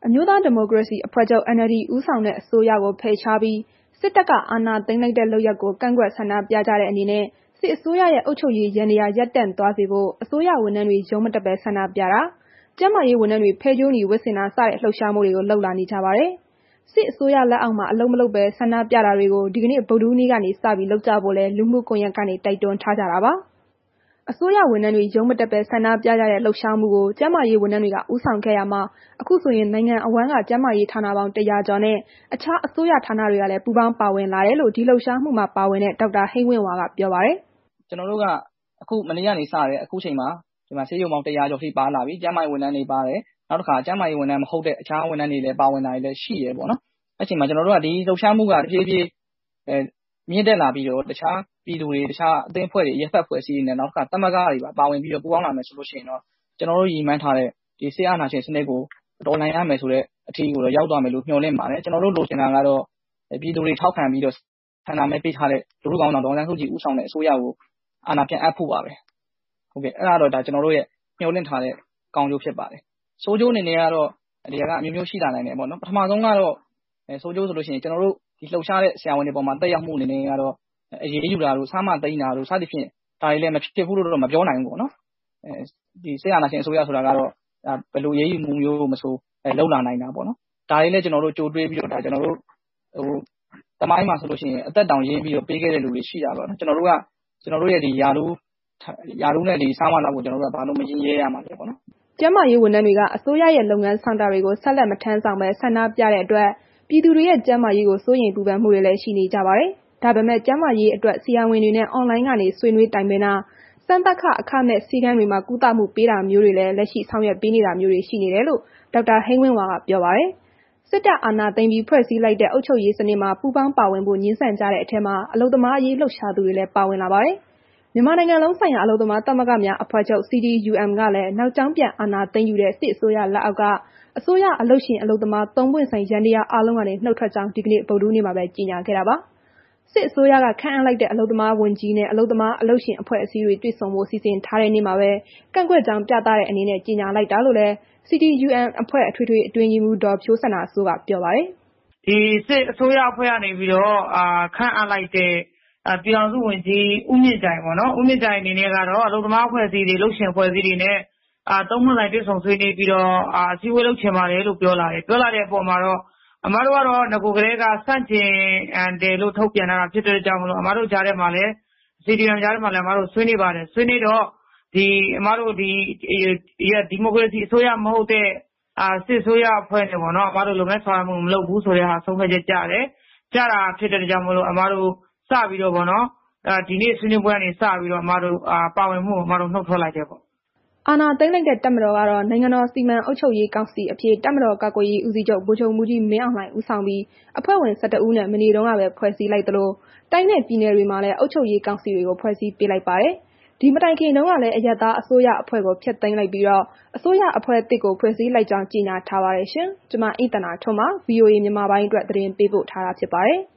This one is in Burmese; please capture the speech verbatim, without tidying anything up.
အမျိုးသားဒီမိုကရေစီအဖွဲ့ချုပ် N L D ဦးဆောင်တဲ့အစိုးရကိုဖယ်ရှားပြီးစစ်တပ်ကအာဏာသိမ်းလိုက်တဲ့လုပ်ရပ်ကိုကန့်ကွက်ဆန္ဒပြကြတဲ့အနေနဲ့စစ်အစိုးရရဲ့အုပ်ချုပ်ရေးယန္တရားရပ်တန့်သွားစေဖို့အစိုးရဝန်ထမ်းတွေရုံးမတက်ပဲဆန္ဒပြတာကျန်းမာရေးဝန်ထမ်းတွေဖဲကြိုးနီဝတ်ဆင်တာစတဲ့လှုပ်ရှားမှုတွေကိုလှုပ်လာနေကြပါတယ်။စစ်အစိုးရလက်အောက်မှာအလုံးမလုံးပဲဆန္ဒပြတာတွေကိုဒီကနေ့ဗုဒ္ဓဟူးနေ့ကနေစပြီးလုပ်ကြဖို့လဲလူမှုကွန်ရက်ကနေတိုက်တွန်းထားကြတာပါ။အစိုးရဝန်ထမ်းတွေရုံးမတက်ပဲဆန္ဒပြကြတဲ့လှုပ်ရှားမှုကိုကျန်းမာရေးဝန်ထမ်းတွေကဦးဆောင်ခဲ့ရမှာအခုဆိုရင်နိုင်ငံအဝန်းကကျန်းမာရေးဌာနပေါင်းတရာကျော်နဲ့အခြားအစိုးရဌာနတွေကလည်းပူးပေါင်းပါဝင်လာတယ်လို့ဒီလှုပ်ရှားမှုမှာပါဝင်တဲ့ဒေါက်တာဟိန်းဝင်းဝါကပြောပါတယ်။ကျွန်တော်တို့ကအခုမနေ့ကနေစတယ်အခုချိန်မှာဒီမှာဆေးရုံပေါင်းတရာကျော်ထိပါလာပြီကျန်းမာရေးဝန်ထမ်းတွေပါတယ်နောက်တစ်ခါကျန်းမာရေးဝန်ထမ်းမဟုတ်တဲ့အခြားဝန်ထမ်းတွေလည်းပါဝင်လာတယ်လည်းရှိတယ်ပေါ့နော်။အဲ့ချိန်မှာကျွန်တော်တို့ကဒီလှုပ်ရှားမှုကတဖြည်းဖြည်းအဲမြင့်တက်လာပြီးတော့တခြားပြည်သူတွေတခြားအသင်းအဖွဲ့တွေရပ်ဖက်ဖွဲ့စည်းနေတယ်နောက်တစ်ခါတမကတွေပါပါဝင်ပြီးတော့ပူးပေါင်းလာမယ်ဆိုလို့ရှိရင်တော့ကျွန်တော်တို့ရည်မှန်းထားတဲ့ဒီဆေးအာဏာရှင်စနစ်ကိုတော်လှန်ရမယ်ဆိုတဲ့အထီးကိုတော့ရောက်သွားမယ်လို့မျှော်လင့်ပါတယ်ကျွန်တော်တို့လိုချင်တာကတော့ပြည်သူတွေထောက်ခံပြီးတော့ဆန္ဒမဲပေးထားတဲ့လူထုကောင်းဆောင်ဒေါ်အောင်ဆန်းစုကြည်ဦးဆောင်တဲ့အစိုးရကိုအာဏာပြန်အပ်ဖို့ပါပဲဟုတ်ကဲ့အဲ့ဒါတော့ဒါကျွန်တော်တို့ရဲ့မျှော်လင့်ထားတဲ့ကောင်းကျိုးဖြစ်ပါတယ်ဆိုးကျိုးအနေနဲ့ကတော့ဒီကအမျိုးမျိုးရှိလာနိုင်တယ်ပေါ့နော်ပထမဆုံးကတော့ဆိုးကျိုးဆိုလို့ရှိရင်ကျွန်တော်တို့ဒီလှုပ်ရှားတဲ့ဆရာဝန်တွေပေါ်မှာတက်ရောက်မှုအနေနဲ့ကတော့အရေးယူတာတို့စားမသိမ်းတာတို့စသဖြင့်ဒါတွေလည်းမဖြစ်ဘူးလို့တော့မပြောနိုင်ဘူးပေါ့နော်အဲဒီဆရာနာရှင်အစိုးရဆိုတာကတော့ဘယ်လိုရေးယူမှုမျိုးမဆိုအဲလောက်လာနိုင်တာပေါ့နော်ဒါတွေလည်းကျွန်တော်တို့ကြိုတွေးပြီးတော့ဒါကျွန်တော်တို့ဟိုတမိုင်းမှာဆိုလို့ရှိရင်အသက်တောင်ရင်းပြီးတော့ပေးခဲ့တဲ့လူတွေရှိတာပေါ့နော်ကျွန်တော်တို့ကကျွန်တော်တို့ရဲ့ဒီယာလူယာလူနဲ့ဒီစားမလောက်ကိုကျွန်တော်တို့ကဘာလို့မရင်ရဲရမှာလဲပေါ့နော်ကျန်းမာရေးဝန်ထမ်းတွေကအစိုးရရဲ့လုပ်ငန်းဆောင်တာတွေကိုဆက်လက်မထမ်းဆောင်ပဲဆန္ဒပြတဲ့အတွက်ပြည်သူတွေရဲ့ကျန်းမာရေးကိုစိုးရိမ်ပူပန်မှုတွေလည်းရှိနေကြပါတယ်။ဒါပေမဲ့ကျန်းမာရေးအတွက်ဆရာဝန်တွေနဲ့အွန်လိုင်းကနေဆွေးနွေးတိုင်ပင်တာစံတက်ခအခမဲ့စီကံတွေမှာကုသမှုပေးတာမျိုးတွေလည်းလက်ရှိဆောင်ရွက်ပေးနေတာမျိုးတွေရှိနေတယ်လို့ဒေါက်တာဟိန်းဝင်းဝါကပြောပါတယ်။စစ်တပ်အာဏာသိမ်းပြီးဖွဲ့စည်းလိုက်တဲ့အုပ်ချုပ်ရေးစနစ်မှာပူးပေါင်းပါဝင်ဖို့ညှင်းဆန်ကြတဲ့အထက်မှာအလုံသမားအရေးလှုပ်ရှားသူတွေလည်းပါဝင်လာပါတယ်။မြန်မာနိုင်ငံလုံးဆိုင်ရာအလုံသမားသမဂ္ဂများအဖွဲ့ချုပ် C D U M ကလည်းနောက်ကျောင်းပြန်အာဏာသိမ်းယူတဲ့စစ်အစိုးရလက်အောက်ကအစိုးရအလုပ်ရှင်အလုပ်သမားသုံးပွင့်ဆိုင်ရန်တရားအားလုံးကနေနှုတ်ထွက်ကြောင်းဒီကနေ့ဗုဒ္ဓဟူးနေ့မှာပဲကြေညာခဲ့တာပါ။စစ်အစိုးရကခန့်အပ်လိုက်တဲ့အလုပ်သမားဝန်ကြီးနဲ့အလုပ်သမားအလုပ်ရှင်အဖွဲ့အစည်းတွေတွေ့ဆုံဖို့စီစဉ်ထားတဲ့နေ့မှာပဲကန့်ကွက်ကြောင်းပြသတဲ့အနေနဲ့ကြေညာလိုက်တာလို့လည်း C D U M အဖွဲ့အထွေထွေအတွင်းရေးမှူးဒေါ်ဖြိုးစန္ဒာစိုးကပြောပါတယ်။ဒီစစ်အစိုးရအဖွဲ့ကနေပြီးတော့အာခန့်အပ်လိုက်တဲ့ပြည်ထောင်စုဝန်ကြီးဦးမြင့်ကြိုင်ပေါ့နော်ဦးမြင့်ကြိုင်အနေနဲ့ကတော့အလုပ်သမားအဖွဲ့အစည်းတွေလုပ်ရှင်အဖွဲ့အစည်းတွေနဲ့အာသုံးပွင့်ဆိုင်တွေ့ဆုံဆွေးနွေးပြီးတော့အာအစည်းအဝေးလုပ်ချင်ပါတယ်လို့ပြောလာတယ်ပြောလာတဲ့အပေါ်မှာတော့အမတို့ကတော့ငကိုကလေးကစန့်ကျင်တယ်လို့ထုတ်ပြန်လာတာဖြစ်တဲ့ကြောင့်မလို့အမတို့ကြားထဲမှာလည်း C D U M ကြားထဲမှာလည်းအမတို့ဆွေးနွေးပါတယ်ဆွေးနွေးတော့ဒီအမတို့ဒီဒီမိုကရေစီအစိုးရမဟုတ်တဲ့အာစစ်အစိုးရအဖွဲ့နဲ့ပေါ့နော်အမတို့လုပ်ငန်းဆောင်မှုမလုပ်ဘူးဆိုတဲ့ဟာဆုံးဖြတ်ချက်ကြတယ်ကြတာဖြစ်တဲ့ကြောင့်မလို့အမတို့စပြီးတော့ပေါ့နော်ဒီနေ့ဆွေးနွေးပွဲကနေစပြီးတော့အမတို့အာပါဝင်မှုအမတို့နှုတ်ထွက်လိုက်တယ်ပေါ့အာဏာသိမ်းလိုက်တဲ့တပ်မတော်ကတော့နိုင်ငံတော်စီမံအုပ်ချုပ်ရေးကောင်စီအဖြစ်တပ်မတော်ကာကွယ်ရေးဦးစီးချုပ်ဗိုလ်ချုပ်မှူးကြီးမင်းအောင်လှိုင်ဦးဆောင်ပြီးအဖွဲ့ဝင်၁၁ဦးနဲ့မနေ့တုန်းကပဲဖွဲ့စည်းလိုက်သလိုတိုင်းနဲ့ပြည်နယ်တွေမှာလည်းအုပ်ချုပ်ရေးကောင်စီတွေကိုဖွဲ့စည်းပေးလိုက်ပါတယ်။ဒီမတိုင်ခင်တုန်းကလည်းအရပ်သားအစိုးရအဖွဲ့ကိုဖျက်သိမ်းလိုက်ပြီးတော့အစိုးရအဖွဲ့အသစ်ကိုဖွဲ့စည်းလိုက်ကြောင်းကြေညာထားပါတယ်ရှင်။ကျွန်မအိတ်တနာထွန်းပါ V O A မြန်မာပိုင်းအတွက်သတင်းပေးပို့ထားတာဖြစ်ပါတယ်။